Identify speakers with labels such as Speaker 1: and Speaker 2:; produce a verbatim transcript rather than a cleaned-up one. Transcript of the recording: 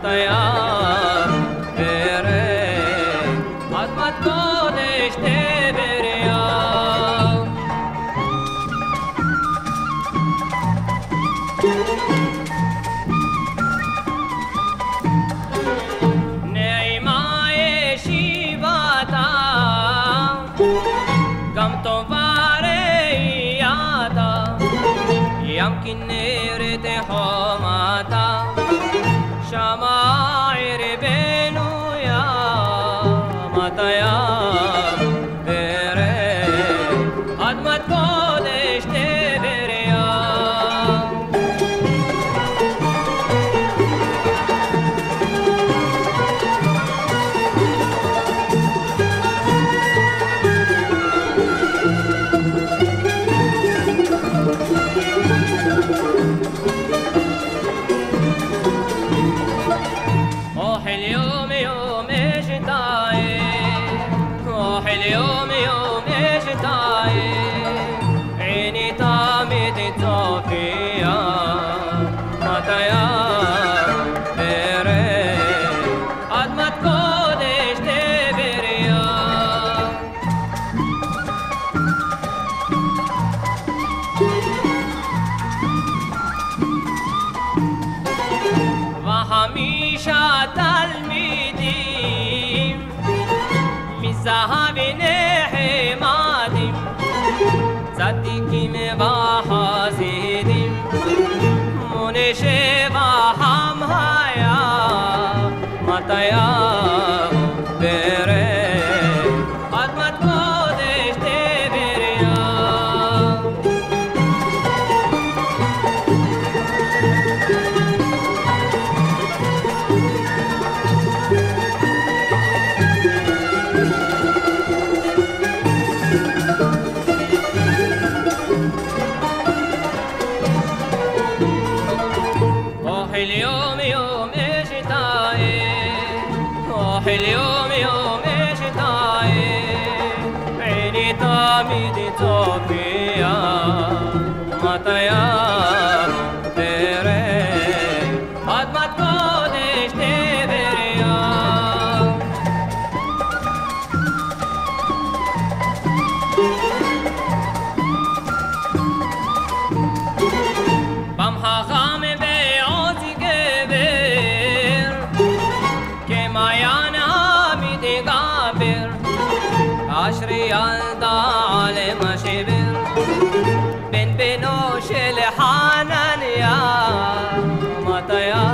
Speaker 1: מטיה פרק אדמת קודש טבריה נעימה ישיבתה גם טובה ראייתה ים כנרת חומתה שמה עיר בנויה מטיה פרק אדמת קודש טבריה أوحي اليوم يوم اشتاي أوحي اليوم يوم اشتاي عيني تامت صوفيا مطيا بريك أدمت قدش تبريا وحميشة تلميذים מזהב נחמדים צדיקים וחסידים מונה שבחם היה מטיה פרק אדמת קודש טבריה أوحي اليوم يوم اشتاي أوحي اليوم يوم اشتاي عيني تامت صوفيا مطيا بريك أدمت قدش تبريا بم חכם בעוז גבר כמעיין המתגבר אשרי ילדה על משבר בן בנו של חנניה מטיה